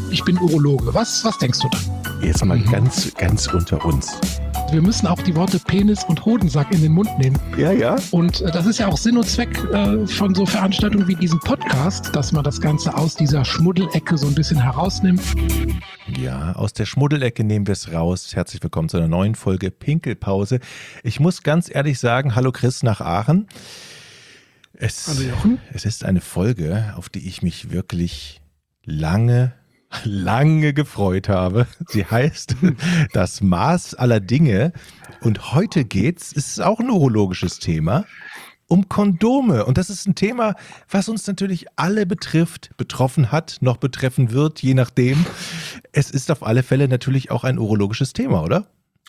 ich bin Urologe. Was denkst du dann? Jetzt mal ganz unter uns. Wir müssen auch die Worte Penis und Hodensack in den Mund nehmen. Ja. Und das ist ja auch Sinn und Zweck von so Veranstaltungen wie diesem Podcast, dass man das Ganze aus dieser Schmuddelecke so ein bisschen herausnimmt. Ja, aus der Schmuddelecke nehmen wir es raus. Herzlich willkommen zu einer neuen Folge Pinkelpause. Ich muss ganz ehrlich sagen, hallo Chris nach Aachen. Hallo Jochen. Es ist eine Folge, auf die ich mich wirklich lange gefreut habe. Sie heißt Das Maß aller Dinge. Und heute ist auch ein urologisches Thema, um Kondome. Und das ist ein Thema, was uns natürlich alle betroffen hat, noch betreffen wird, je nachdem. Es ist auf alle Fälle natürlich auch ein urologisches Thema, oder?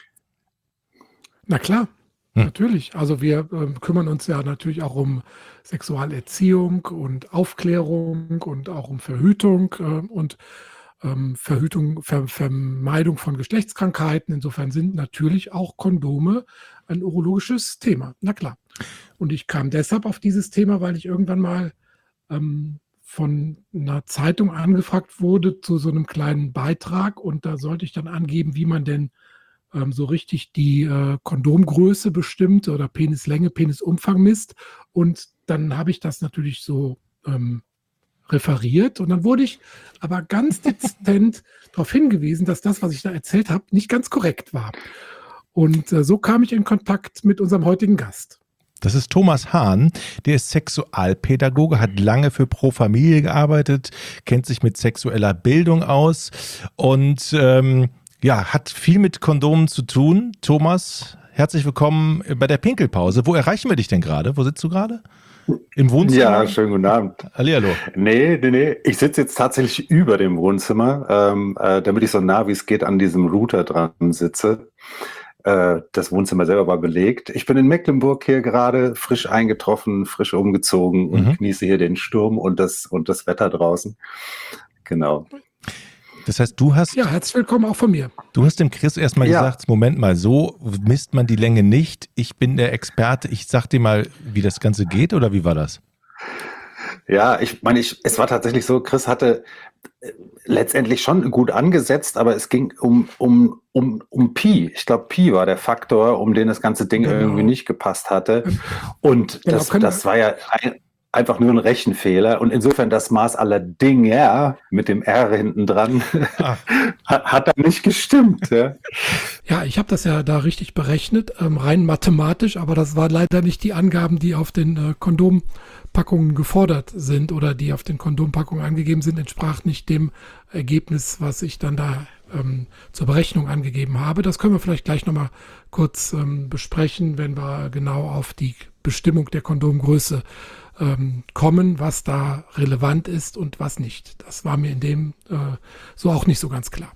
Na klar, natürlich. Also wir kümmern uns ja natürlich auch um Sexualerziehung und Aufklärung und auch um Verhütung und Vermeidung von Geschlechtskrankheiten. Insofern sind natürlich auch Kondome ein urologisches Thema. Na klar. Und ich kam deshalb auf dieses Thema, weil ich irgendwann mal von einer Zeitung angefragt wurde zu so einem kleinen Beitrag. Und da sollte ich dann angeben, wie man denn so richtig die Kondomgröße bestimmt oder Penislänge, Penisumfang misst. Und dann habe ich das natürlich so referiert und dann wurde ich aber ganz dezent darauf hingewiesen, dass das, was ich da erzählt habe, nicht ganz korrekt war. Und so kam ich in Kontakt mit unserem heutigen Gast. Das ist Thomas Hahn, der ist Sexualpädagoge, hat lange für Pro Familie gearbeitet, kennt sich mit sexueller Bildung aus und hat viel mit Kondomen zu tun. Thomas, herzlich willkommen bei der Pinkelpause. Wo erreichen wir dich denn gerade? Wo sitzt du gerade? Im Wohnzimmer? Ja, schönen guten Abend. Hallihallo. Nee. Ich sitze jetzt tatsächlich über dem Wohnzimmer, damit ich so nah wie es geht an diesem Router dran sitze. Das Wohnzimmer selber war belegt. Ich bin in Mecklenburg hier gerade frisch eingetroffen, frisch umgezogen und genieße hier den Sturm und das Wetter draußen. Genau. Das heißt, du hast... Ja, herzlich willkommen auch von mir. Du hast dem Chris erstmal gesagt, Moment mal, so misst man die Länge nicht. Ich bin der Experte, ich sag dir mal, wie das Ganze geht, oder wie war das? Ja, es war tatsächlich so, Chris hatte letztendlich schon gut angesetzt, aber es ging um Pi. Ich glaube, Pi war der Faktor, um den das ganze Ding irgendwie nicht gepasst hatte. Und das war ja einfach nur ein Rechenfehler und insofern das Maß aller Dinge mit dem R hinten dran hat da nicht gestimmt. Ja, ich habe das ja da richtig berechnet, rein mathematisch, aber das waren leider nicht die Angaben, die auf den Kondompackungen gefordert sind oder die auf den Kondompackungen angegeben sind, entsprach nicht dem Ergebnis, was ich dann da zur Berechnung angegeben habe. Das können wir vielleicht gleich nochmal kurz besprechen, wenn wir genau auf die Bestimmung der Kondomgröße kommen, was da relevant ist und was nicht. Das war mir in dem so auch nicht so ganz klar.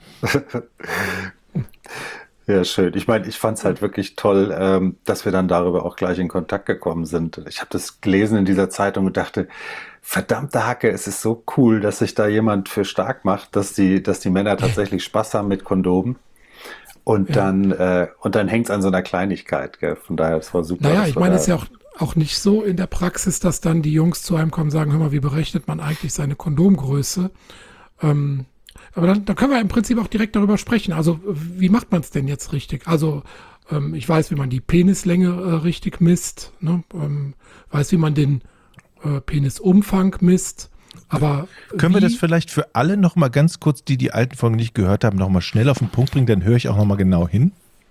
Ja, schön. Ich meine, ich fand es halt wirklich toll, dass wir dann darüber auch gleich in Kontakt gekommen sind. Ich habe das gelesen in dieser Zeitung und dachte, verdammte Hacke, es ist so cool, dass sich da jemand für stark macht, dass die Männer tatsächlich Spaß haben mit Kondomen. Und dann hängt es an so einer Kleinigkeit. Gell? Von daher, es war super. Naja, ich meine, es ist ja auch nicht so in der Praxis, dass dann die Jungs zu einem kommen und sagen, hör mal, wie berechnet man eigentlich seine Kondomgröße? Aber dann können wir im Prinzip auch direkt darüber sprechen. Also wie macht man es denn jetzt richtig? Also ich weiß, wie man die Penislänge richtig misst, ne? Weiß, wie man den Penisumfang misst. Aber können wir das vielleicht für alle nochmal ganz kurz, die alten Folgen nicht gehört haben, nochmal schnell auf den Punkt bringen? Dann höre ich auch nochmal genau hin.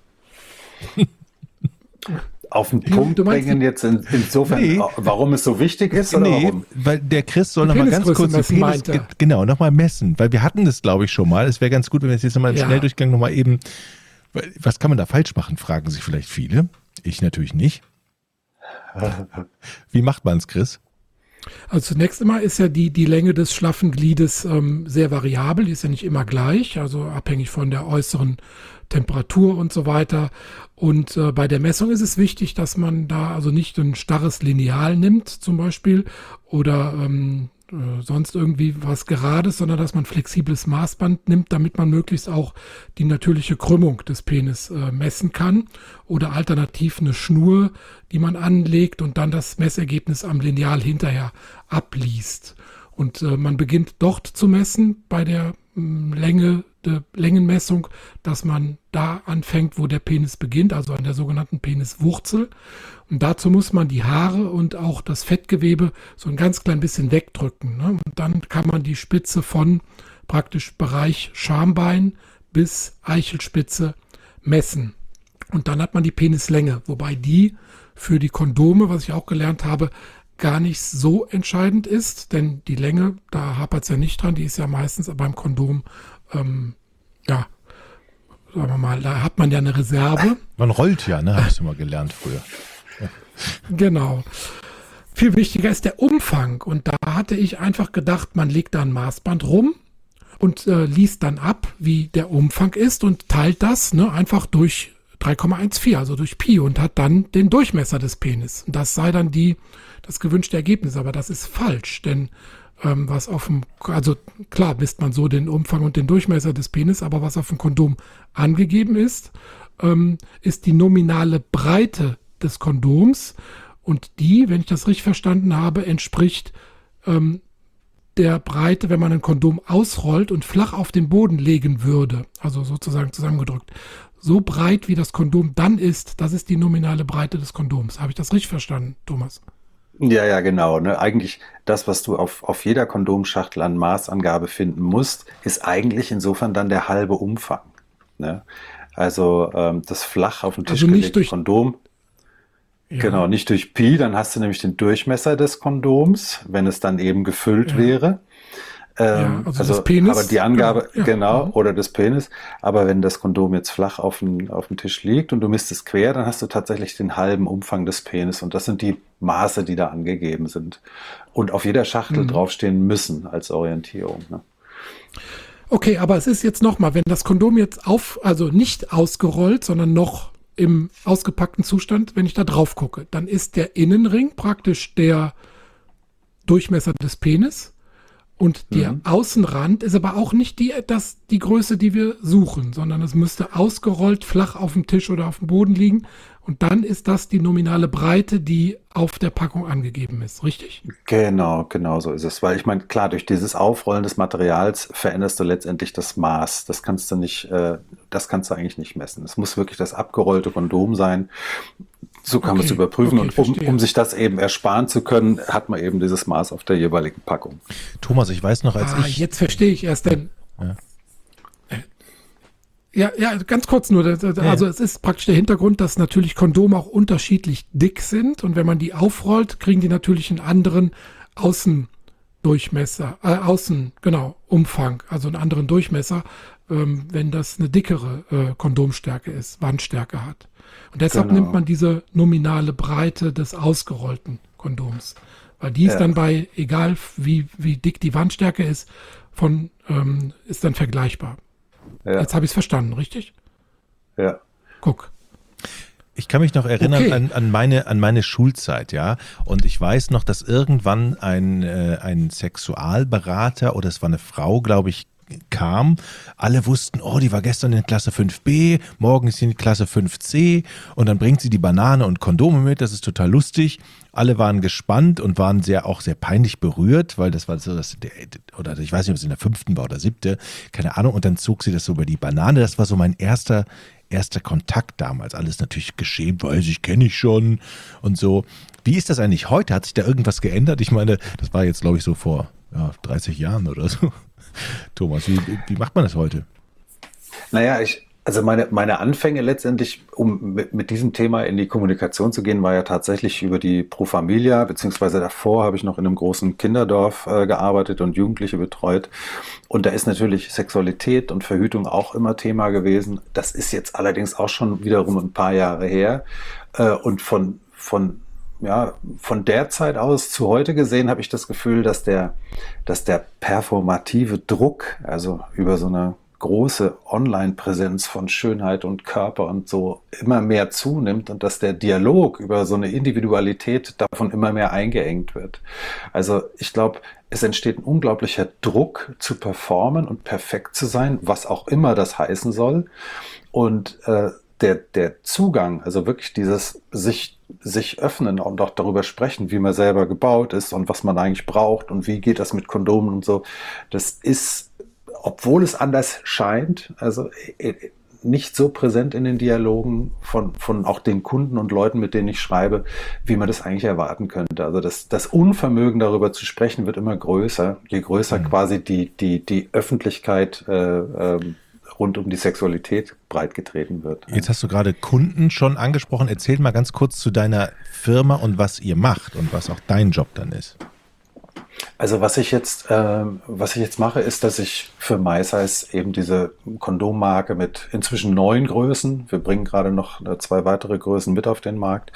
Auf den Punkt bringen jetzt insofern, warum es so wichtig ist? Oder warum? Weil der Chris soll nochmal ganz kurz nochmal messen, weil wir hatten das, glaube ich, schon mal. Es wäre ganz gut, wenn wir jetzt nochmal im Schnelldurchgang nochmal eben, was kann man da falsch machen, fragen sich vielleicht viele. Ich natürlich nicht. Wie macht man es, Chris? Also zunächst einmal ist ja die Länge des schlaffen Gliedes sehr variabel, die ist ja nicht immer gleich, also abhängig von der äußeren Temperatur und so weiter. Und bei der Messung ist es wichtig, dass man da also nicht ein starres Lineal nimmt zum Beispiel oder sonst irgendwie was Gerades, sondern dass man flexibles Maßband nimmt, damit man möglichst auch die natürliche Krümmung des Penis messen kann oder alternativ eine Schnur, die man anlegt und dann das Messergebnis am Lineal hinterher abliest. Und man beginnt dort zu messen bei der Längenmessung, dass man da anfängt, wo der Penis beginnt, also an der sogenannten Peniswurzel. Und dazu muss man die Haare und auch das Fettgewebe so ein ganz klein bisschen wegdrücken. Ne? Und dann kann man die Spitze von praktisch Bereich Schambein bis Eichelspitze messen. Und dann hat man die Penislänge, wobei die für die Kondome, was ich auch gelernt habe, gar nicht so entscheidend ist, denn die Länge, da hapert es ja nicht dran, die ist ja meistens beim Kondom, ja, sagen wir mal, da hat man ja eine Reserve. Man rollt ja, ne? Hast du mal gelernt früher. Genau. Viel wichtiger ist der Umfang und da hatte ich einfach gedacht, man legt da ein Maßband rum und liest dann ab, wie der Umfang ist und teilt das einfach durch 3,14, also durch Pi und hat dann den Durchmesser des Penis. Und das sei dann das gewünschte Ergebnis, aber das ist falsch, denn also klar misst man so den Umfang und den Durchmesser des Penis, aber was auf dem Kondom angegeben ist, ist die nominale Breite des Kondoms und die, wenn ich das richtig verstanden habe, entspricht der Breite, wenn man ein Kondom ausrollt und flach auf den Boden legen würde, also sozusagen zusammengedrückt. So breit, wie das Kondom dann ist, das ist die nominale Breite des Kondoms. Habe ich das richtig verstanden, Thomas? Ja, genau. Ne? Eigentlich das, was du auf jeder Kondomschachtel an Maßangabe finden musst, ist eigentlich insofern dann der halbe Umfang. Ne? Also das flach auf den Tisch Also nicht gelegte durch Kondom. Ja. Genau, nicht durch Pi, dann hast du nämlich den Durchmesser des Kondoms, wenn es dann eben gefüllt Ja. wäre. Also des Penis. Aber die Angabe, Ja. genau, oder des Penis. Aber wenn das Kondom jetzt flach auf dem Tisch liegt und du misst es quer, dann hast du tatsächlich den halben Umfang des Penis. Und das sind die Maße, die da angegeben sind. Und auf jeder Schachtel draufstehen müssen als Orientierung. Ne? Okay, aber es ist jetzt nochmal, wenn das Kondom jetzt also nicht ausgerollt, sondern noch im ausgepackten Zustand, wenn ich da drauf gucke, dann ist der Innenring praktisch der Durchmesser des Penis. Und der Außenrand ist aber auch nicht die Größe, die wir suchen, sondern es müsste ausgerollt flach auf dem Tisch oder auf dem Boden liegen. Und dann ist das die nominale Breite, die auf der Packung angegeben ist, richtig? Genau so ist es. Weil ich meine, klar, durch dieses Aufrollen des Materials veränderst du letztendlich das Maß. Das kannst du eigentlich nicht messen. Es muss wirklich das abgerollte Kondom sein. So kann man es überprüfen. Okay, Und um sich das eben ersparen zu können, hat man eben dieses Maß auf der jeweiligen Packung. Thomas, ich weiß noch, Jetzt verstehe ich erst denn. Ja, ganz kurz nur. Also es ist praktisch der Hintergrund, dass natürlich Kondome auch unterschiedlich dick sind. Und wenn man die aufrollt, kriegen die natürlich einen anderen Umfang, also einen anderen Durchmesser, wenn das eine dickere Kondomstärke ist, Wandstärke hat. Und deshalb nimmt man diese nominale Breite des ausgerollten Kondoms. Weil die ist dann egal wie dick die Wandstärke ist, ist dann vergleichbar. Ja. Jetzt habe ich es verstanden, richtig? Ja. Guck. Ich kann mich noch erinnern an meine Schulzeit, ja. Und ich weiß noch, dass irgendwann ein Sexualberater oder es war eine Frau, glaube ich, kam. Alle wussten, oh, die war gestern in Klasse 5b, morgen ist sie in Klasse 5c und dann bringt sie die Banane und Kondome mit, das ist total lustig. Alle waren gespannt und waren auch sehr peinlich berührt, weil das war so, oder ich weiß nicht, ob es in der 5. war oder 7., keine Ahnung, und dann zog sie das so über die Banane. Das war so mein erster Kontakt damals. Alles natürlich geschämt, kenne ich schon und so. Wie ist das eigentlich heute? Hat sich da irgendwas geändert? Ich meine, das war jetzt, glaube ich, so vor 30 Jahren oder so. Thomas, wie macht man das heute? Naja, also meine Anfänge letztendlich, um mit diesem Thema in die Kommunikation zu gehen, war ja tatsächlich über die Pro Familia, beziehungsweise davor habe ich noch in einem großen Kinderdorf gearbeitet und Jugendliche betreut. Und da ist natürlich Sexualität und Verhütung auch immer Thema gewesen. Das ist jetzt allerdings auch schon wiederum ein paar Jahre her. Und von der Zeit aus zu heute gesehen habe ich das Gefühl, dass der performative Druck, also über so eine große Online-Präsenz von Schönheit und Körper und so immer mehr zunimmt und dass der Dialog über so eine Individualität davon immer mehr eingeengt wird. Also ich glaube, es entsteht ein unglaublicher Druck zu performen und perfekt zu sein, was auch immer das heißen soll. Und der Zugang, also wirklich dieses sich öffnen und auch darüber sprechen, wie man selber gebaut ist und was man eigentlich braucht und wie geht das mit Kondomen und so, das ist, obwohl es anders scheint, also nicht so präsent in den Dialogen von auch den Kunden und Leuten, mit denen ich schreibe, wie man das eigentlich erwarten könnte. Also das Unvermögen darüber zu sprechen wird immer größer, je größer quasi die Öffentlichkeit rund um die Sexualität breitgetreten wird. Jetzt hast du gerade Kunden schon angesprochen. Erzähl mal ganz kurz zu deiner Firma und was ihr macht und was auch dein Job dann ist. Also was ich jetzt mache, ist, dass ich für MySize eben diese Kondommarke mit inzwischen 9 Größen, wir bringen gerade noch 2 weitere Größen mit auf den Markt,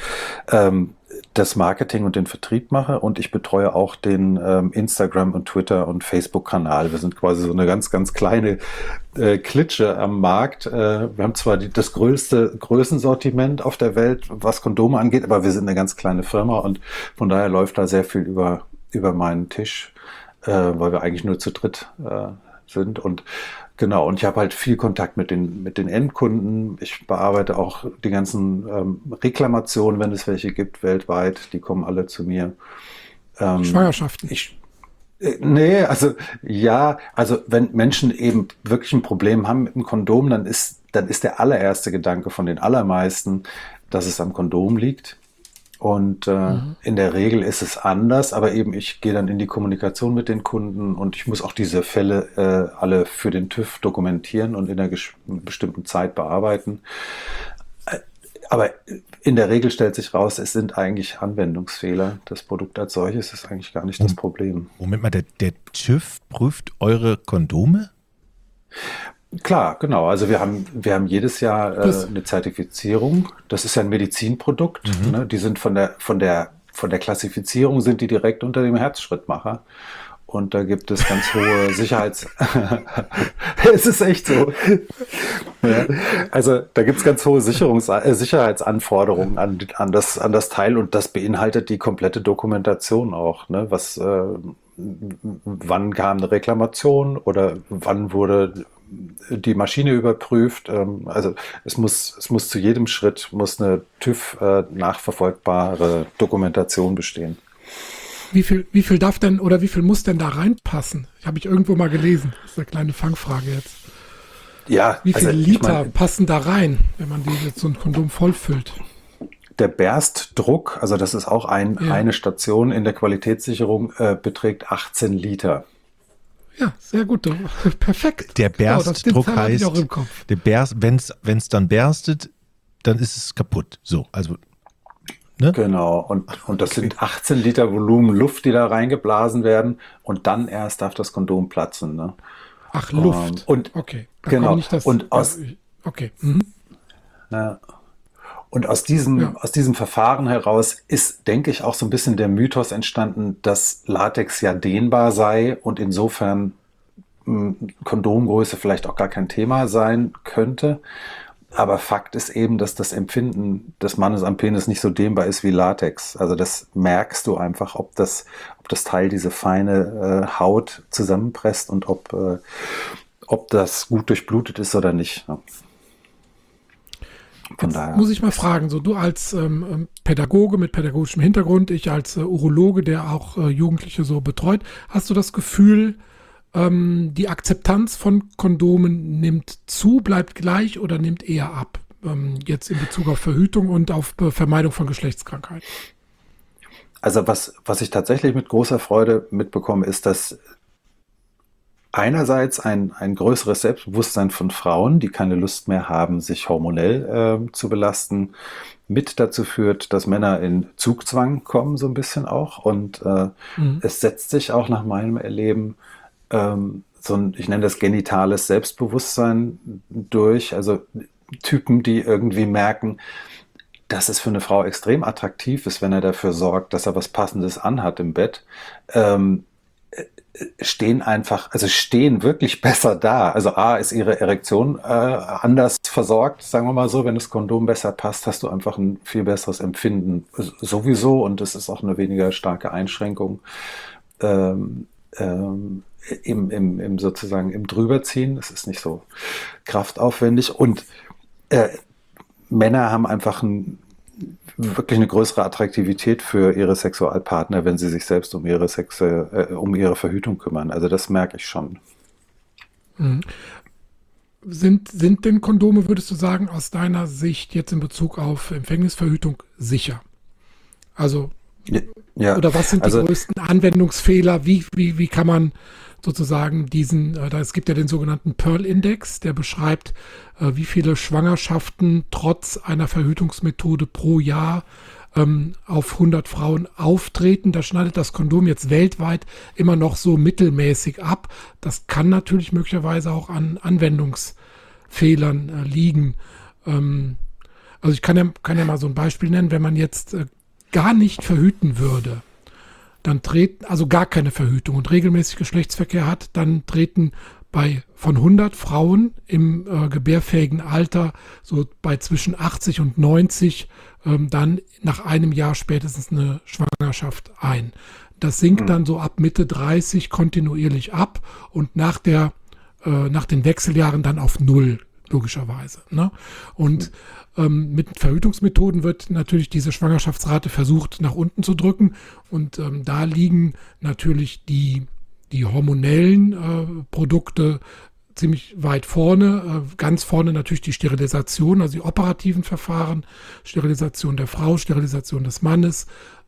das Marketing und den Vertrieb mache, und ich betreue auch den Instagram- und Twitter- und Facebook-Kanal. Wir sind quasi so eine ganz, ganz kleine Klitsche am Markt. Wir haben zwar das größte Größensortiment auf der Welt, was Kondome angeht, aber wir sind eine ganz kleine Firma und von daher läuft da sehr viel über meinen Tisch, weil wir eigentlich nur zu dritt sind. Und genau, und ich habe halt viel Kontakt mit den Endkunden. Ich bearbeite auch die ganzen Reklamationen, wenn es welche gibt, weltweit. Die kommen alle zu mir. Schwangerschaften. Nee, also ja, also wenn Menschen eben wirklich ein Problem haben mit dem Kondom, dann ist der allererste Gedanke von den allermeisten, dass es am Kondom liegt. Und in der Regel ist es anders, aber eben ich gehe dann in die Kommunikation mit den Kunden und ich muss auch diese Fälle alle für den TÜV dokumentieren und in einer bestimmten Zeit bearbeiten. Aber in der Regel stellt sich raus, es sind eigentlich Anwendungsfehler. Das Produkt als solches ist eigentlich gar nicht das Problem. Moment mal, der TÜV prüft eure Kondome? Klar, genau. Also wir haben jedes Jahr eine Zertifizierung. Das ist ja ein Medizinprodukt. Ne? Die sind von der Klassifizierung sind die direkt unter dem Herzschrittmacher. Und da gibt es ganz hohe Es ist echt so. Ja. Also da gibt es ganz hohe Sicherheitsanforderungen an das Teil, und das beinhaltet die komplette Dokumentation auch. Ne? Wann kam eine Reklamation oder wann wurde die Maschine überprüft. Also es muss zu jedem Schritt eine TÜV nachverfolgbare Dokumentation bestehen. Wie viel darf denn oder wie viel muss denn da reinpassen? Habe ich irgendwo mal gelesen. Das ist eine kleine Fangfrage jetzt. Ja, wie viel Liter passen da rein, wenn man so ein Kondom vollfüllt? Der Berstdruck, also das ist auch eine Station in der Qualitätssicherung, beträgt 18 Liter. Ja, sehr gut. Perfekt. Der Berstdruck heißt, wenn es dann berstet, dann ist es kaputt. So, also ne? Genau, und das sind 18 Liter Volumen Luft, die da reingeblasen werden, und dann erst darf das Kondom platzen. Ne? Ach, Luft. Okay. Genau. Okay. Ja. Und aus diesem Verfahren heraus ist, denke ich, auch so ein bisschen der Mythos entstanden, dass Latex ja dehnbar sei und insofern Kondomgröße vielleicht auch gar kein Thema sein könnte. Aber Fakt ist eben, dass das Empfinden des Mannes am Penis nicht so dehnbar ist wie Latex. Also das merkst du einfach, ob das Teil diese feine Haut zusammenpresst und ob das gut durchblutet ist oder nicht. Ja. Von daher. Muss ich mal fragen, so du als Pädagoge mit pädagogischem Hintergrund, ich als Urologe, der auch Jugendliche so betreut, hast du das Gefühl, die Akzeptanz von Kondomen nimmt zu, bleibt gleich oder nimmt eher ab? Jetzt in Bezug auf Verhütung und auf Vermeidung von Geschlechtskrankheiten. Also was ich tatsächlich mit großer Freude mitbekomme, ist, dass einerseits ein größeres Selbstbewusstsein von Frauen, die keine Lust mehr haben, sich hormonell zu belasten, mit dazu führt, dass Männer in Zugzwang kommen, so ein bisschen auch. Und es setzt sich auch nach meinem Erleben ich nenne das genitales Selbstbewusstsein durch. Also Typen, die irgendwie merken, dass es für eine Frau extrem attraktiv ist, wenn er dafür sorgt, dass er was Passendes anhat im Bett, stehen wirklich besser da. Also A, ist ihre Erektion anders versorgt, sagen wir mal so. Wenn das Kondom besser passt, hast du einfach ein viel besseres Empfinden sowieso, und es ist auch eine weniger starke Einschränkung sozusagen im Drüberziehen. Es ist nicht so kraftaufwendig, und Männer haben einfach wirklich eine größere Attraktivität für ihre Sexualpartner, wenn sie sich selbst um um ihre Verhütung kümmern. Also das merke ich schon. Mhm. Sind denn Kondome, würdest du sagen, aus deiner Sicht jetzt in Bezug auf Empfängnisverhütung sicher? Also, Ja, oder was sind die also größten Anwendungsfehler? Wie kann man sozusagen es gibt ja den sogenannten Pearl-Index, der beschreibt, wie viele Schwangerschaften trotz einer Verhütungsmethode pro Jahr auf 100 Frauen auftreten. Da schneidet das Kondom jetzt weltweit immer noch so mittelmäßig ab. Das kann natürlich möglicherweise auch an Anwendungsfehlern liegen. Also ich kann ja mal so ein Beispiel nennen, wenn man jetzt gar nicht verhüten würde, dann also gar keine Verhütung und regelmäßig Geschlechtsverkehr hat, dann treten von 100 Frauen im gebärfähigen Alter so bei zwischen 80 und 90 dann nach einem Jahr spätestens eine Schwangerschaft ein. Das sinkt dann so ab Mitte 30 kontinuierlich ab und nach den Wechseljahren dann auf null, logischerweise. Ne? Und mit Verhütungsmethoden wird natürlich diese Schwangerschaftsrate versucht nach unten zu drücken und da liegen natürlich die hormonellen Produkte ziemlich weit vorne. Ganz vorne natürlich die Sterilisation, also die operativen Verfahren, Sterilisation der Frau, Sterilisation des Mannes,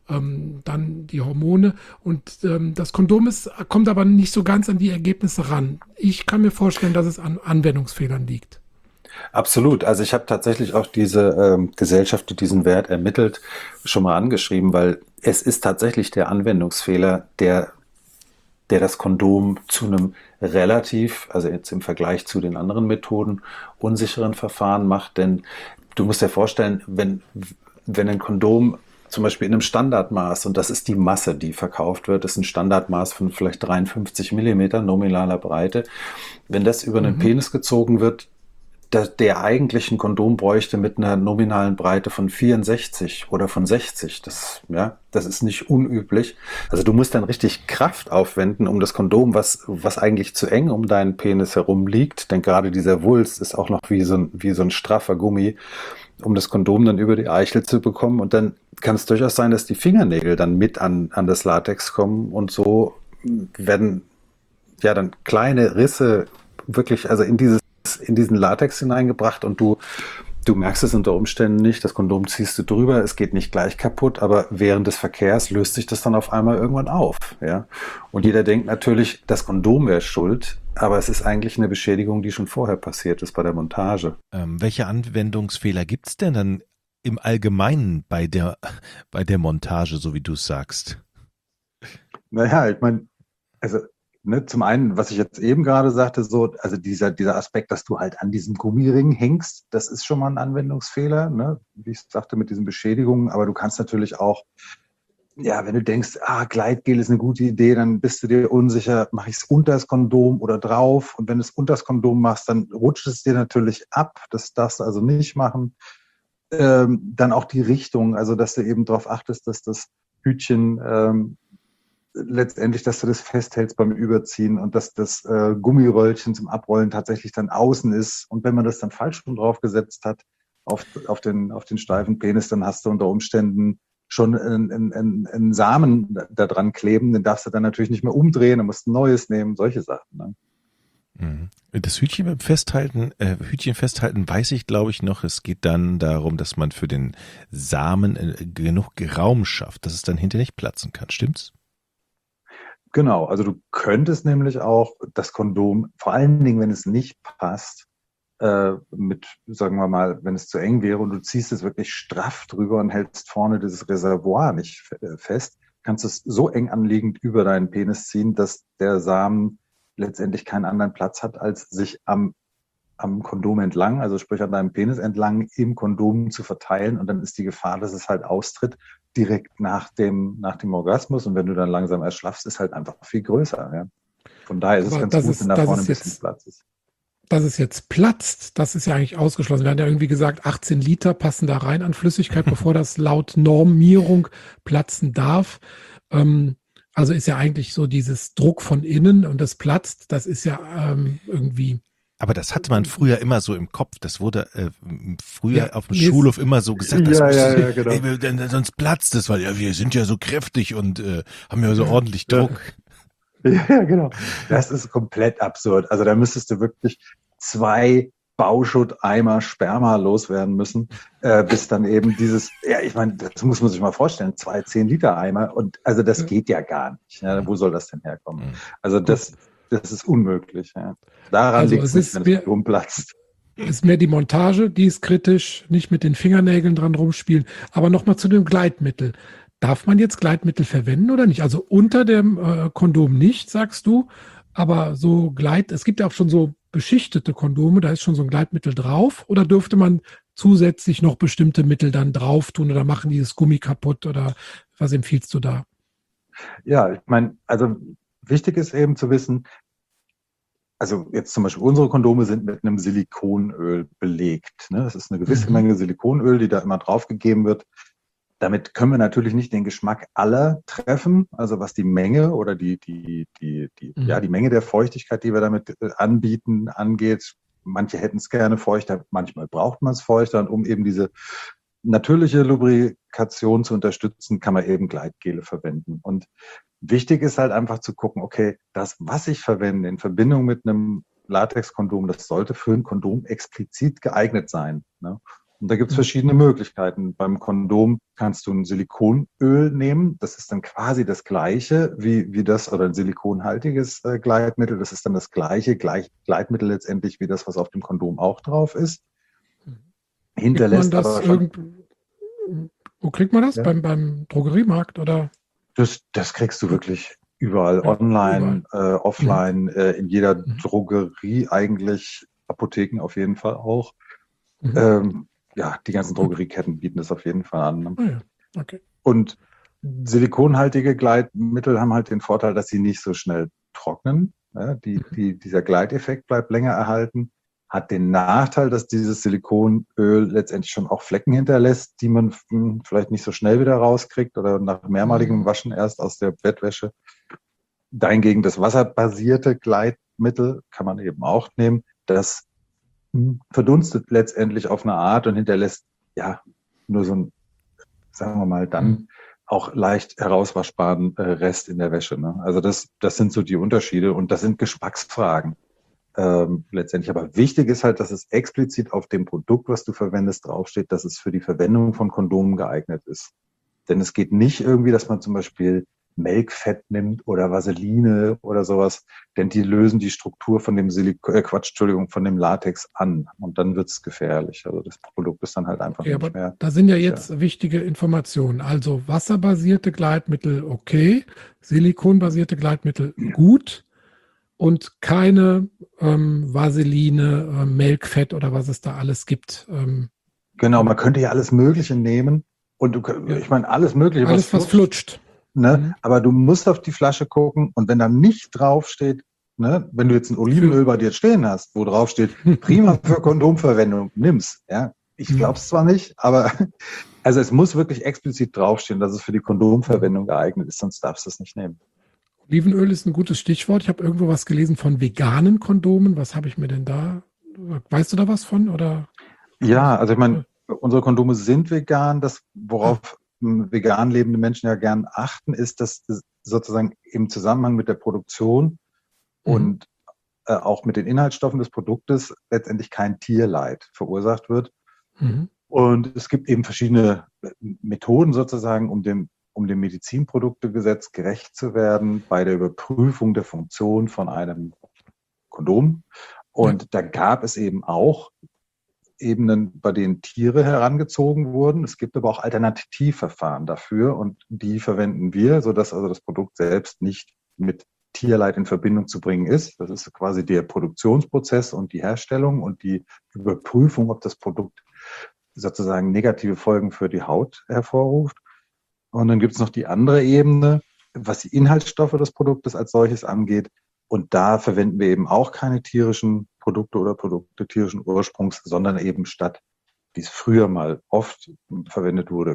dann die Hormone und das Kondom kommt aber nicht so ganz an die Ergebnisse ran. Ich kann mir vorstellen, dass es an Anwendungsfehlern liegt. absolut. Also ich habe tatsächlich auch diese Gesellschaft, die diesen Wert ermittelt, schon mal angeschrieben, weil es ist tatsächlich der Anwendungsfehler, der das Kondom zu einem relativ, also jetzt im Vergleich zu den anderen Methoden, unsicheren Verfahren macht. Denn du musst dir vorstellen, wenn ein Kondom zum Beispiel in einem Standardmaß, und das ist die Masse, die verkauft wird, ist ein Standardmaß von vielleicht 53 Millimeter nominaler Breite, wenn das über einen Penis gezogen wird, der eigentlich ein Kondom bräuchte mit einer nominalen Breite von 64 oder von 60. Das ist nicht unüblich. Also du musst dann richtig Kraft aufwenden, um das Kondom, was eigentlich zu eng um deinen Penis herum liegt, denn gerade dieser Wulst ist auch noch wie so ein straffer Gummi, um das Kondom dann über die Eichel zu bekommen. Und dann kann es durchaus sein, dass die Fingernägel dann mit an das Latex kommen und so werden ja dann kleine Risse wirklich, also in diesen Latex hineingebracht und du merkst es unter Umständen nicht, das Kondom ziehst du drüber, es geht nicht gleich kaputt, aber während des Verkehrs löst sich das dann auf einmal irgendwann auf. Ja? Und jeder denkt natürlich, das Kondom wäre schuld, aber es ist eigentlich eine Beschädigung, die schon vorher passiert ist bei der Montage. Welche Anwendungsfehler gibt es denn dann im Allgemeinen bei der Montage, so wie du es sagst? Naja, ich meine, also zum einen, was ich jetzt eben gerade sagte, also dieser Aspekt, dass du halt an diesem Gummiring hängst, das ist schon mal ein Anwendungsfehler, ne? Wie ich sagte, mit diesen Beschädigungen, aber du kannst natürlich auch, ja, wenn du denkst, Gleitgel ist eine gute Idee, dann bist du dir unsicher, mache ich es unter das Kondom oder drauf? Und wenn du es unter das Kondom machst, dann rutscht es dir natürlich ab, das darfst du also nicht machen. Dann auch die Richtung, also dass du eben darauf achtest, dass das Hütchen letztendlich, dass du das festhältst beim Überziehen und dass das Gummiröllchen zum Abrollen tatsächlich dann außen ist. Und wenn man das dann falsch rum draufgesetzt hat auf den steifen Penis, dann hast du unter Umständen schon einen Samen da dran kleben. Den darfst du dann natürlich nicht mehr umdrehen, dann musst du ein neues nehmen, solche Sachen. Ne? Das Hütchen festhalten, weiß ich, glaube ich, noch. Es geht dann darum, dass man für den Samen genug Raum schafft, dass es dann hinterher nicht platzen kann. Stimmt's? Genau, also du könntest nämlich auch das Kondom, vor allen Dingen, wenn es nicht passt, sagen wir mal, wenn es zu eng wäre und du ziehst es wirklich straff drüber und hältst vorne dieses Reservoir nicht fest, kannst es so eng anliegend über deinen Penis ziehen, dass der Samen letztendlich keinen anderen Platz hat, als sich am Kondom entlang, also sprich an deinem Penis entlang, im Kondom zu verteilen. Und dann ist die Gefahr, dass es halt austritt, direkt nach dem Orgasmus. Und wenn du dann langsam erschlaffst, ist halt einfach viel größer. Ja. Von daher ist es ganz gut, wenn da vorne ein bisschen Platz ist. Dass es jetzt platzt, das ist ja eigentlich ausgeschlossen. Wir haben ja irgendwie gesagt, 18 Liter passen da rein an Flüssigkeit, bevor das laut Normierung platzen darf. Also ist ja eigentlich so dieses Druck von innen und das platzt, das ist ja irgendwie Aber das hatte man früher immer so im Kopf. Das wurde früher Ja, auf dem Schulhof immer so gesagt, das genau. sonst platzt es, weil ja, wir sind ja so kräftig und haben ja so ordentlich Druck. Ja, genau. Das ist komplett absurd. Also da müsstest du wirklich 2 Bauschutteimer Sperma loswerden müssen, bis dann eben ich meine, das muss man sich mal vorstellen, 2 10-Liter-Eimer und also das geht ja gar nicht. Ja, wo soll das denn herkommen? Also das ist unmöglich. Ja. Daran Also liegt es nicht, wenn es rumplatzt. ist mehr die Montage, die ist kritisch, nicht mit den Fingernägeln dran rumspielen. Aber nochmal zu dem Gleitmittel. Darf man jetzt Gleitmittel verwenden oder nicht? Also unter dem Kondom nicht, sagst du, aber so es gibt ja auch schon so beschichtete Kondome, da ist schon so ein Gleitmittel drauf, oder dürfte man zusätzlich noch bestimmte Mittel dann drauf tun oder machen dieses Gummi kaputt oder was empfiehlst du da? Ja, ich meine, also wichtig ist eben zu wissen, also jetzt zum Beispiel unsere Kondome sind mit einem Silikonöl belegt. Ne? Das ist eine gewisse Menge Silikonöl, die da immer draufgegeben wird. Damit können wir natürlich nicht den Geschmack aller treffen, also was die Menge oder die Menge der Feuchtigkeit, die wir damit anbieten, angeht. Manche hätten es gerne feuchter, manchmal braucht man es feuchter. Und um eben diese natürliche Lubrikation zu unterstützen, kann man eben Gleitgele verwenden. Und wichtig ist halt einfach zu gucken, okay, das, was ich verwende in Verbindung mit einem Latexkondom, das sollte für ein Kondom explizit geeignet sein. Ne? Und da gibt es verschiedene Möglichkeiten. Beim Kondom kannst du ein Silikonöl nehmen. Das ist dann quasi das Gleiche wie das, oder ein silikonhaltiges Gleitmittel. Das ist dann das gleiche Gleitmittel letztendlich wie das, was auf dem Kondom auch drauf ist. Hinterlässt aber schon... Wo kriegt man das? Ja. Beim Drogeriemarkt oder? Das kriegst du wirklich überall, online, offline, in jeder Drogerie eigentlich, Apotheken auf jeden Fall auch. Die ganzen Drogerieketten bieten das auf jeden Fall an. Ne? Oh ja. Okay. Und silikonhaltige Gleitmittel haben halt den Vorteil, dass sie nicht so schnell trocknen. Ja? Dieser Gleiteffekt bleibt länger erhalten. Hat den Nachteil, dass dieses Silikonöl letztendlich schon auch Flecken hinterlässt, die man vielleicht nicht so schnell wieder rauskriegt oder nach mehrmaligem Waschen erst aus der Bettwäsche. Dahingegen das wasserbasierte Gleitmittel kann man eben auch nehmen. Das verdunstet letztendlich auf eine Art und hinterlässt ja nur so ein, sagen wir mal, dann auch leicht herauswaschbaren Rest in der Wäsche. Ne? Also das sind so die Unterschiede und das sind Geschmacksfragen. Letztendlich. Aber wichtig ist halt, dass es explizit auf dem Produkt, was du verwendest, draufsteht, dass es für die Verwendung von Kondomen geeignet ist. Denn es geht nicht irgendwie, dass man zum Beispiel Melkfett nimmt oder Vaseline oder sowas, denn die lösen die Struktur von dem von dem Latex an und dann wird es gefährlich. Also das Produkt ist dann halt einfach nicht mehr. Da sind ja jetzt wichtige Informationen. Also wasserbasierte Gleitmittel okay, silikonbasierte Gleitmittel gut. Und keine Vaseline, Melkfett oder was es da alles gibt. Genau, man könnte ja alles Mögliche nehmen. Und ich meine, alles Mögliche. Alles, was flutscht. Ne? Aber du musst auf die Flasche gucken und wenn da nicht draufsteht, ne, wenn du jetzt ein Olivenöl bei dir stehen hast, wo drauf steht, prima für Kondomverwendung, nimm's. Ja? Ich glaube es zwar nicht, aber also es muss wirklich explizit draufstehen, dass es für die Kondomverwendung geeignet ist, sonst darfst du es nicht nehmen. Olivenöl ist ein gutes Stichwort. Ich habe irgendwo was gelesen von veganen Kondomen. Was habe ich mir denn da? Weißt du da was von? Oder? Ja, also ich meine, unsere Kondome sind vegan. Das, worauf vegan lebende Menschen ja gern achten, ist, dass sozusagen im Zusammenhang mit der Produktion und auch mit den Inhaltsstoffen des Produktes letztendlich kein Tierleid verursacht wird. Und es gibt eben verschiedene Methoden sozusagen, um dem Medizinproduktegesetz gerecht zu werden bei der Überprüfung der Funktion von einem Kondom. Und da gab es eben auch Ebenen, bei denen Tiere herangezogen wurden. Es gibt aber auch Alternativverfahren dafür und die verwenden wir, sodass also das Produkt selbst nicht mit Tierleid in Verbindung zu bringen ist. Das ist quasi der Produktionsprozess und die Herstellung und die Überprüfung, ob das Produkt sozusagen negative Folgen für die Haut hervorruft. Und dann gibt es noch die andere Ebene, was die Inhaltsstoffe des Produktes als solches angeht. Und da verwenden wir eben auch keine tierischen Produkte oder Produkte tierischen Ursprungs, sondern eben statt, wie es früher mal oft verwendet wurde,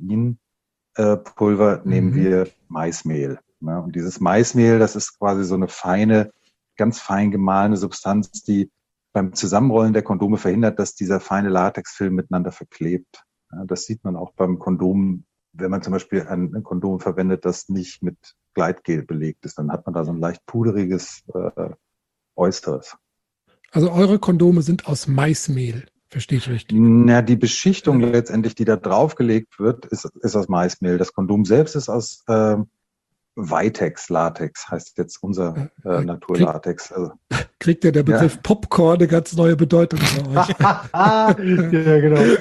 Caseinpulver, nehmen wir Maismehl. Ne? Und dieses Maismehl, das ist quasi so eine feine, ganz fein gemahlene Substanz, die beim Zusammenrollen der Kondome verhindert, dass dieser feine Latexfilm miteinander verklebt. Ja, das sieht man auch beim Kondom, wenn man zum Beispiel ein Kondom verwendet, das nicht mit Gleitgel belegt ist, dann hat man da so ein leicht puderiges Äußeres. Also eure Kondome sind aus Maismehl, verstehe ich richtig? Na, die Beschichtung letztendlich, die da draufgelegt wird, ist aus Maismehl. Das Kondom selbst ist aus Vitex, Latex, heißt jetzt unser Naturlatex. Also, kriegt ja der Begriff Popcorn eine ganz neue Bedeutung bei euch. ja, genau.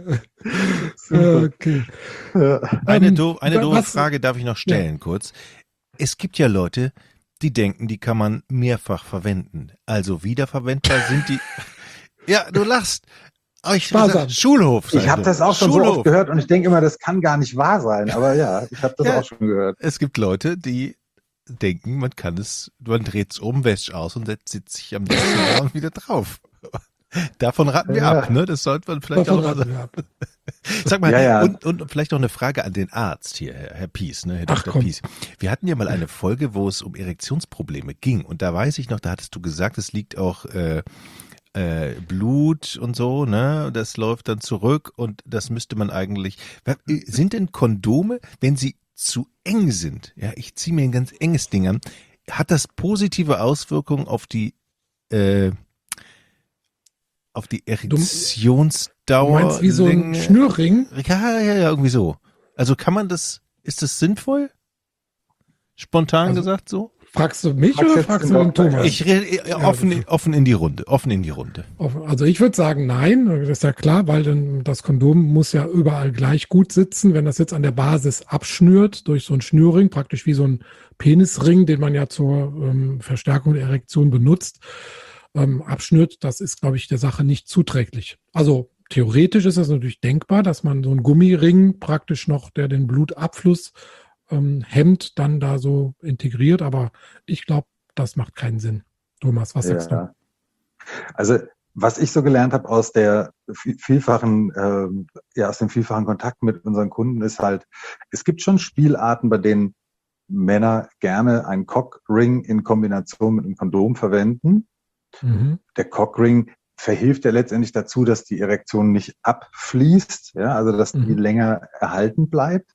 Okay. Eine doofe was- Frage darf ich noch stellen, kurz. Es gibt ja Leute, die denken, die kann man mehrfach verwenden. Also wiederverwendbar sind die. Ja, du lachst. Aber ich Sparsam. Schulhof. Ich habe das auch schon so oft gehört und ich denke immer, das kann gar nicht wahr sein. Aber ja, ich habe das Ja. auch schon gehört. Es gibt Leute, die denken, man dreht es um, wäscht aus und setzt sich am nächsten Abend wieder drauf. Davon raten wir Ja. ab, ne? Das sollte man vielleicht Davon auch mal raten sagen. wir ab. Sag mal, Ja. Und vielleicht noch eine Frage an den Arzt hier, Herr Pies, ne? Herr Ach, Dr. komm. Pies. Wir hatten ja mal eine Folge, wo es um Erektionsprobleme ging. Und da weiß ich noch, da hattest du gesagt, es liegt auch Blut und so, ne? Das läuft dann zurück und das müsste man eigentlich. Sind denn Kondome, wenn sie zu eng sind? Ja, ich ziehe mir ein ganz enges Ding an. Hat das positive Auswirkungen auf die Erektionsdauer? Du meinst wie so ein Länge? Schnürring? Ja, irgendwie so. Also kann man das, ist das sinnvoll? Spontan Also, gesagt so? Fragst du mich Fragst oder jetzt fragst den du den Doktor. Thomas? Ich rede offen in die Runde. Also ich würde sagen, nein, das ist ja klar, weil dann das Kondom muss ja überall gleich gut sitzen. Wenn das jetzt an der Basis abschnürt durch so einen Schnürring, praktisch wie so ein Penisring, den man ja zur Verstärkung der Erektion benutzt, abschnürt, das ist, glaube ich, der Sache nicht zuträglich. Also theoretisch ist das natürlich denkbar, dass man so einen Gummiring praktisch noch, der den Blutabfluss hemmt, dann da so integriert, aber ich glaube, das macht keinen Sinn. Thomas, was sagst du? Also was ich so gelernt habe aus der vielfachen, aus dem vielfachen Kontakt mit unseren Kunden ist halt, es gibt schon Spielarten, bei denen Männer gerne einen Cockring in Kombination mit einem Kondom verwenden. Mhm. Der Cockring verhilft ja letztendlich dazu, dass die Erektion nicht abfließt, ja, also dass die länger erhalten bleibt.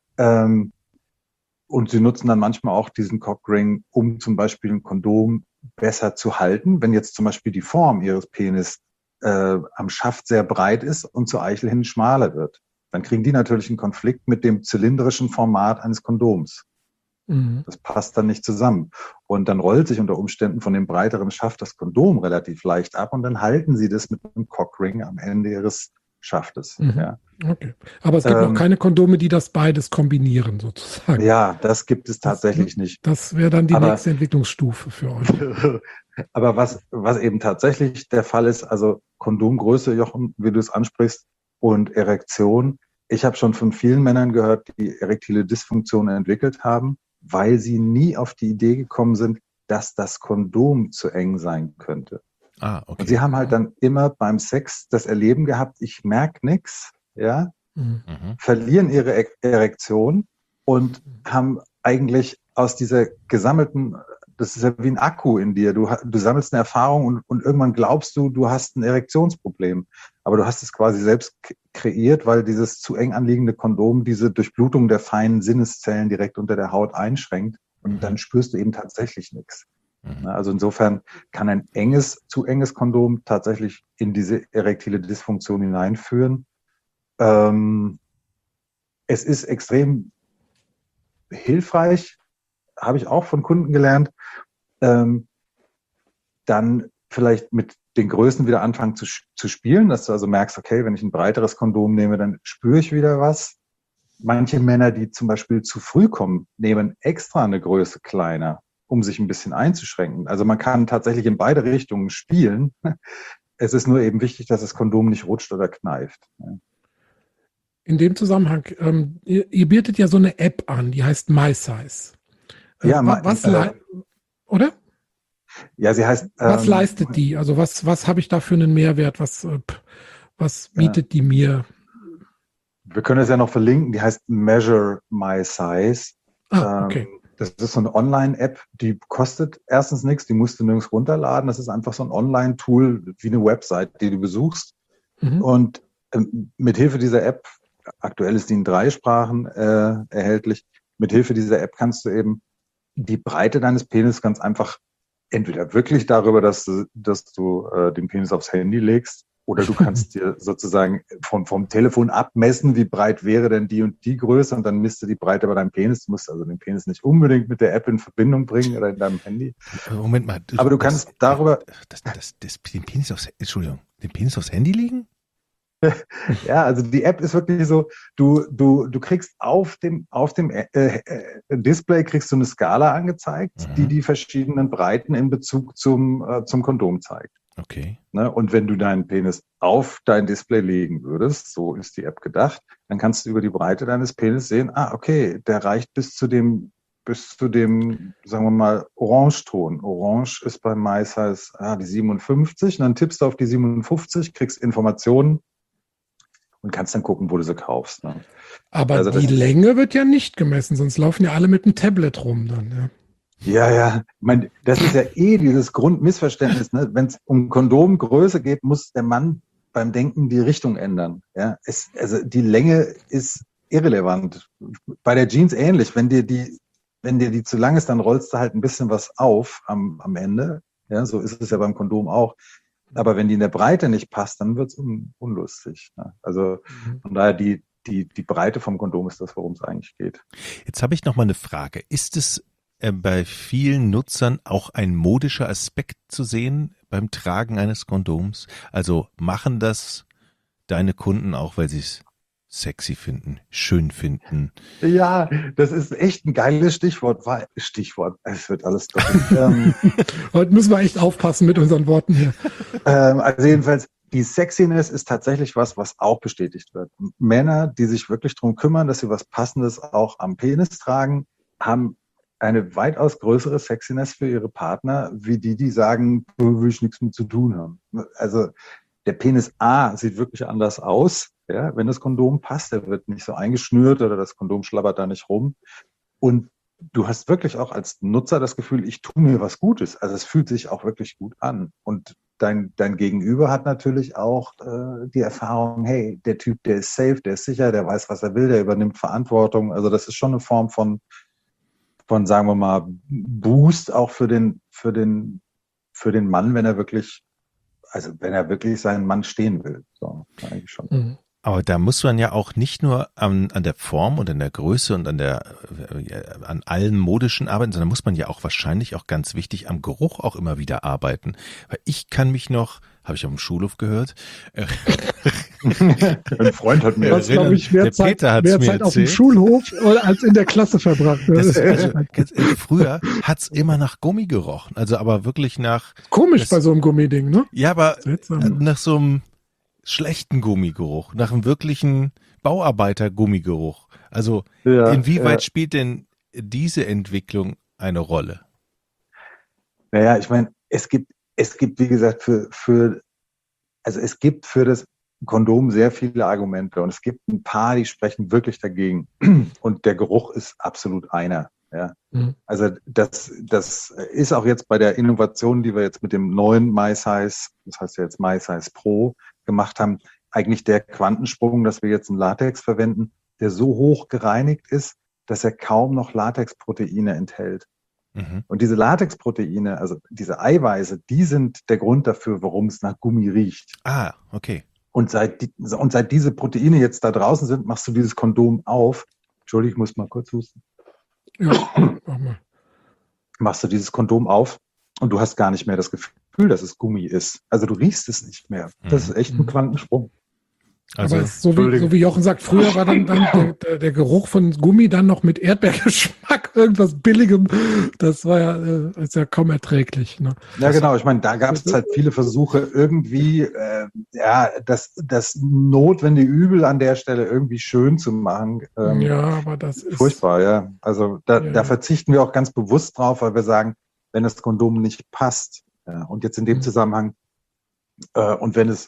Und sie nutzen dann manchmal auch diesen Cockring, um zum Beispiel ein Kondom besser zu halten. Wenn jetzt zum Beispiel die Form ihres Penis am Schaft sehr breit ist und zur Eichel hin schmaler wird, dann kriegen die natürlich einen Konflikt mit dem zylindrischen Format eines Kondoms. Mhm. Das passt dann nicht zusammen. Und dann rollt sich unter Umständen von dem breiteren Schaft das Kondom relativ leicht ab und dann halten sie das mit einem Cockring am Ende ihres Schaftes. Mhm. Ja. Okay. Aber es gibt noch keine Kondome, die das beides kombinieren, sozusagen. Ja, das gibt es tatsächlich nicht. Das wäre dann die Aber- nächste Entwicklungsstufe für euch. Aber was eben tatsächlich der Fall ist, also Kondomgröße, Jochen, wie du es ansprichst, und Erektion. Ich habe schon von vielen Männern gehört, die erektile Dysfunktion entwickelt haben, weil sie nie auf die Idee gekommen sind, dass das Kondom zu eng sein könnte. Ah, okay. Und sie haben halt dann immer beim Sex das Erleben gehabt, ich merke nichts, ja, Mhm. verlieren ihre Erektion und haben eigentlich aus dieser gesammelten, das ist ja wie ein Akku in dir, du sammelst eine Erfahrung und irgendwann glaubst du hast ein Erektionsproblem. Aber du hast es quasi selbst kreiert, weil dieses zu eng anliegende Kondom diese Durchblutung der feinen Sinneszellen direkt unter der Haut einschränkt und dann spürst du eben tatsächlich nichts. Also insofern kann ein zu enges Kondom tatsächlich in diese erektile Dysfunktion hineinführen. Es ist extrem hilfreich, habe ich auch von Kunden gelernt, dann vielleicht mit den Größen wieder anfangen zu spielen, dass du also merkst, okay, wenn ich ein breiteres Kondom nehme, dann spüre ich wieder was. Manche Männer, die zum Beispiel zu früh kommen, nehmen extra eine Größe kleiner, um sich ein bisschen einzuschränken. Also man kann tatsächlich in beide Richtungen spielen. Es ist nur eben wichtig, dass das Kondom nicht rutscht oder kneift. In dem Zusammenhang, ihr bietet ja so eine App an, die heißt MySize. Ja, oder? Ja, sie heißt. Was leistet die? Also was habe ich da für einen Mehrwert? Was bietet die mir? Wir können es ja noch verlinken. Die heißt Measure My Size. Ah, okay. Das ist so eine Online-App, die kostet erstens nichts, die musst du nirgends runterladen. Das ist einfach so ein Online-Tool wie eine Website, die du besuchst. Mhm. Und mit Hilfe dieser App, aktuell ist die in 3 Sprachen erhältlich, mit Hilfe dieser App kannst du eben die Breite deines Penis ganz einfach entweder wirklich darüber, dass du den Penis aufs Handy legst, oder du kannst dir sozusagen vom Telefon abmessen, wie breit wäre denn die und die Größe, und dann misst du die Breite bei deinem Penis. Du musst also den Penis nicht unbedingt mit der App in Verbindung bringen oder in deinem Handy. Moment mal. Aber du kannst darüber... Den Penis aufs Handy legen? Ja, also die App ist wirklich so, du kriegst auf dem Display kriegst du eine Skala angezeigt, die verschiedenen Breiten in Bezug zum Kondom zeigt. Okay. Ne? Und wenn du deinen Penis auf dein Display legen würdest, so ist die App gedacht, dann kannst du über die Breite deines Penis sehen, okay, der reicht bis zu dem, sagen wir mal, Orangeton. Orange ist beim Mais heißt die 57, und dann tippst du auf die 57, kriegst Informationen und kannst dann gucken, wo du sie kaufst. Ne? Aber also die Länge wird ja nicht gemessen, sonst laufen ja alle mit einem Tablet rum dann. Ja. Ja. Ich meine, das ist ja dieses Grundmissverständnis. Ne? Wenn es um Kondomgröße geht, muss der Mann beim Denken die Richtung ändern. Ja? Also die Länge ist irrelevant. Bei der Jeans ähnlich. Wenn dir die zu lang ist, dann rollst du halt ein bisschen was auf am Ende. Ja, so ist es ja beim Kondom auch. Aber wenn die in der Breite nicht passt, dann wird es unlustig. Ne? Also von daher die Breite vom Kondom ist das, worum es eigentlich geht. Jetzt habe ich noch mal eine Frage. Ist es bei vielen Nutzern auch ein modischer Aspekt zu sehen beim Tragen eines Kondoms? Also machen das deine Kunden auch, weil sie es sexy finden, schön finden? Ja, das ist echt ein geiles Stichwort. Es wird alles doppelt. Heute müssen wir echt aufpassen mit unseren Worten hier. Also jedenfalls, die Sexiness ist tatsächlich was auch bestätigt wird. Männer, die sich wirklich darum kümmern, dass sie was Passendes auch am Penis tragen, haben eine weitaus größere Sexiness für ihre Partner, wie die sagen, will ich nichts mit zu tun haben. Also der Penis sieht wirklich anders aus, ja, wenn das Kondom passt. Der wird nicht so eingeschnürt oder das Kondom schlabbert da nicht rum. Und du hast wirklich auch als Nutzer das Gefühl, ich tue mir was Gutes. Also es fühlt sich auch wirklich gut an. Und dein Gegenüber hat natürlich auch die Erfahrung, hey, der Typ, der ist safe, der ist sicher, der weiß, was er will, der übernimmt Verantwortung. Also das ist schon eine Form von sagen wir mal, Boost auch für den Mann, wenn er wirklich seinen Mann stehen will. So, eigentlich schon. Mhm. Aber da muss man ja auch nicht nur an der Form und an der Größe und an allen modischen arbeiten, sondern muss man ja auch wahrscheinlich auch ganz wichtig am Geruch auch immer wieder arbeiten. Weil ich kann mich noch, habe ich auf dem Schulhof gehört. Ein Freund hat mir das, glaube ich, mehr Zeit auf dem Schulhof als in der Klasse verbracht. Früher hat's immer nach Gummi gerochen, also aber wirklich nach... Komisch bei so einem Gummiding, ne? Ja, aber nach so einem schlechten Gummigeruch, nach einem wirklichen Bauarbeiter-Gummigeruch. Also inwieweit spielt denn diese Entwicklung eine Rolle? Naja, ich meine, es gibt, wie gesagt, es gibt für das Kondom sehr viele Argumente und es gibt ein paar, die sprechen wirklich dagegen. Und der Geruch ist absolut einer. Ja. Mhm. Also das ist auch jetzt bei der Innovation, die wir jetzt mit dem neuen MySize, das heißt ja jetzt MySize Pro, gemacht haben, eigentlich der Quantensprung, dass wir jetzt einen Latex verwenden, der so hoch gereinigt ist, dass er kaum noch Latexproteine enthält. Mhm. Und diese Latexproteine, also diese Eiweiße, die sind der Grund dafür, warum es nach Gummi riecht. Ah, okay. Und seit diese Proteine jetzt da draußen sind, machst du dieses Kondom auf. Entschuldigung, ich muss mal kurz husten. Ja, mach mal. Machst du dieses Kondom auf und du hast gar nicht mehr das Gefühl, dass es Gummi ist. Also du riechst es nicht mehr. Das ist echt ein Quantensprung. Also, aber so wie Jochen sagt, früher war dann der Geruch von Gummi dann noch mit Erdbeergeschmack, irgendwas Billigem. Das war ist ja kaum erträglich. Ne? Ja, genau. Ich meine, da gab es halt viele Versuche, irgendwie das notwendige Übel an der Stelle irgendwie schön zu machen. Ja, aber das ist furchtbar, ja. Also da verzichten wir auch ganz bewusst drauf, weil wir sagen, wenn das Kondom nicht passt, und jetzt in dem Zusammenhang, wenn es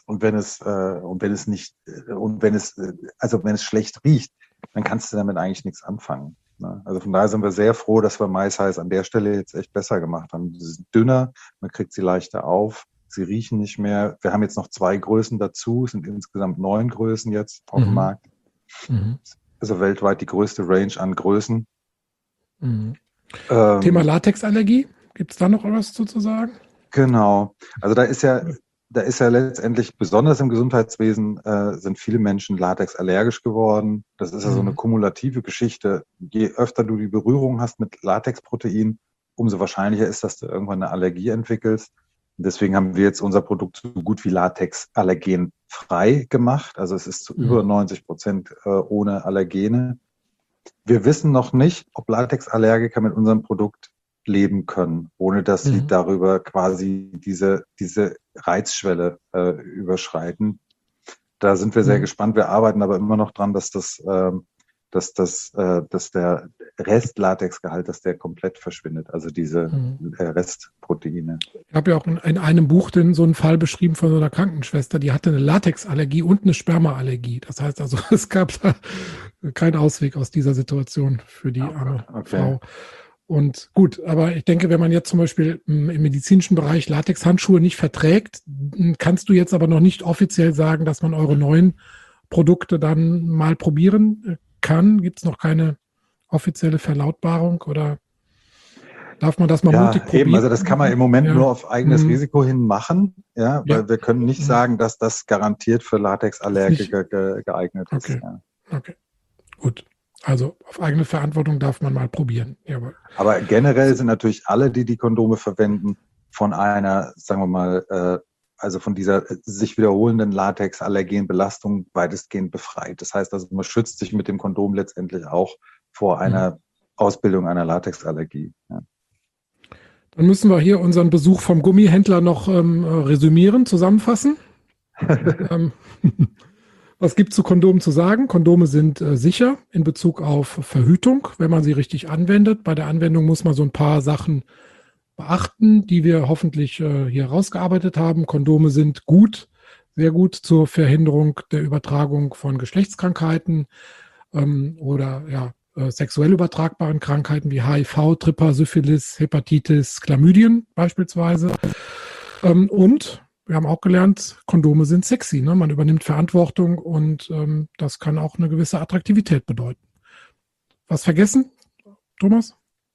schlecht riecht, dann kannst du damit eigentlich nichts anfangen. Ne? Also von daher sind wir sehr froh, dass wir MySize an der Stelle jetzt echt besser gemacht haben. Sie sind dünner, man kriegt sie leichter auf, sie riechen nicht mehr. Wir haben jetzt noch 2 Größen dazu, es sind insgesamt 9 Größen jetzt auf dem Markt. Also weltweit die größte Range an Größen. Thema Latexallergie, gibt es da noch was zu sagen? Genau, also da ist ja letztendlich, besonders im Gesundheitswesen, sind viele Menschen latexallergisch geworden. Das ist ja so eine kumulative Geschichte. Je öfter du die Berührung hast mit Latexprotein, umso wahrscheinlicher ist, dass du irgendwann eine Allergie entwickelst. Und deswegen haben wir jetzt unser Produkt so gut wie latexallergenfrei gemacht. Also es ist zu über 90% ohne Allergene. Wir wissen noch nicht, ob Latexallergiker mit unserem Produkt leben können, ohne dass sie darüber quasi diese Reizschwelle überschreiten. Da sind wir sehr gespannt. Wir arbeiten aber immer noch dran, dass der Restlatexgehalt, dass der komplett verschwindet, also diese Restproteine. Ich habe ja auch in einem Buch so einen Fall beschrieben von so einer Krankenschwester, die hatte eine Latexallergie und eine Spermaallergie. Das heißt also, es gab da keinen Ausweg aus dieser Situation für die arme Frau. Und gut, aber ich denke, wenn man jetzt zum Beispiel im medizinischen Bereich Latexhandschuhe nicht verträgt, kannst du jetzt aber noch nicht offiziell sagen, dass man eure neuen Produkte dann mal probieren kann. Gibt es noch keine offizielle Verlautbarung oder darf man das mal mutig probieren? Also das kann man im Moment nur auf eigenes Risiko hin machen, weil wir können nicht sagen, dass das garantiert für Latexallergiker geeignet ist. Okay, gut. Also auf eigene Verantwortung darf man mal probieren. Jawohl. Aber generell sind natürlich alle, die Kondome verwenden, von einer, sagen wir mal, also von dieser sich wiederholenden Latexallergenbelastung weitestgehend befreit. Das heißt also, man schützt sich mit dem Kondom letztendlich auch vor einer Ausbildung einer Latexallergie. Ja. Dann müssen wir hier unseren Besuch vom Gummihändler noch resümieren, zusammenfassen. Was gibt es zu Kondomen zu sagen? Kondome sind sicher in Bezug auf Verhütung, wenn man sie richtig anwendet. Bei der Anwendung muss man so ein paar Sachen beachten, die wir hoffentlich hier rausgearbeitet haben. Kondome sind gut, sehr gut zur Verhinderung der Übertragung von Geschlechtskrankheiten oder sexuell übertragbaren Krankheiten wie HIV, Tripper, Syphilis, Hepatitis, Chlamydien beispielsweise. Und wir haben auch gelernt, Kondome sind sexy. Ne? Man übernimmt Verantwortung und das kann auch eine gewisse Attraktivität bedeuten. Was vergessen, Thomas?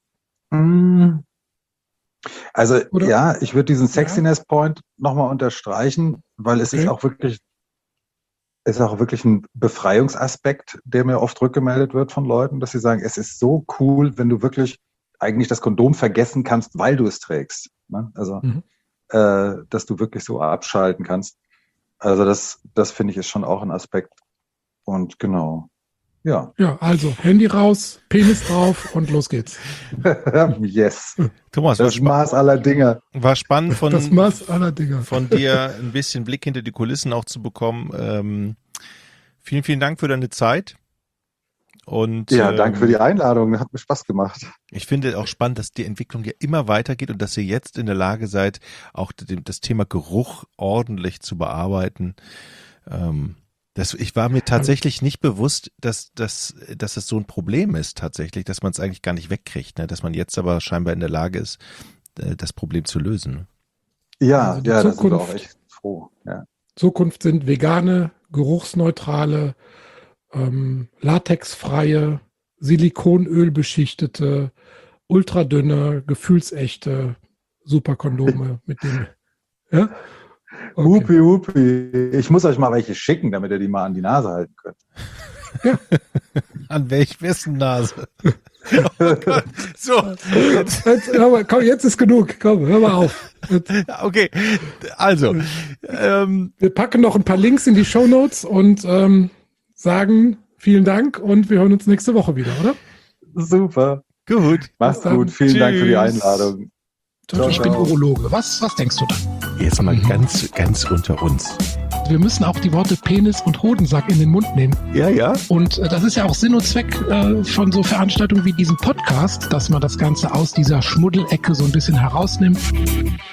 Also ich würde diesen Sexiness-Point nochmal unterstreichen, weil es ist auch wirklich ein Befreiungsaspekt, der mir oft rückgemeldet wird von Leuten, dass sie sagen, es ist so cool, wenn du wirklich eigentlich das Kondom vergessen kannst, weil du es trägst. Ne? Also dass du wirklich so abschalten kannst. Also das finde ich ist schon auch ein Aspekt. Und genau, ja. Ja, also Handy raus, Penis drauf und los geht's. Yes. Thomas, das Maß aller Dinge. War spannend von dir ein bisschen Blick hinter die Kulissen auch zu bekommen. Vielen, vielen Dank für deine Zeit. Und, danke für die Einladung. Hat mir Spaß gemacht. Ich finde auch spannend, dass die Entwicklung ja immer weitergeht und dass ihr jetzt in der Lage seid, auch das Thema Geruch ordentlich zu bearbeiten. Ich war mir tatsächlich nicht bewusst, dass es so ein Problem ist tatsächlich, dass man es eigentlich gar nicht wegkriegt, ne? Dass man jetzt aber scheinbar in der Lage ist, das Problem zu lösen. Ja, also da sind wir auch echt froh. Ja. Zukunft sind vegane, geruchsneutrale, latexfreie, Silikonöl-beschichtete, ultradünne, gefühlsechte Superkondome mit dem. Ja? Okay. Hupi. Ich muss euch mal welche schicken, damit ihr die mal an die Nase halten könnt. Ja. An wessen Nase? Oh Gott. So. Jetzt ist genug. Komm, hör mal auf. Okay, also. Wir packen noch ein paar Links in die Shownotes und sagen vielen Dank und wir hören uns nächste Woche wieder, oder? Super. Gut. Mach's gut. Vielen Dank für die Einladung. Ich bin Urologe. Was denkst du da? Jetzt mal ganz unter uns. Wir müssen auch die Worte Penis und Hodensack in den Mund nehmen. Ja. Und das ist ja auch Sinn und Zweck von so Veranstaltungen wie diesem Podcast, dass man das Ganze aus dieser Schmuddelecke so ein bisschen herausnimmt.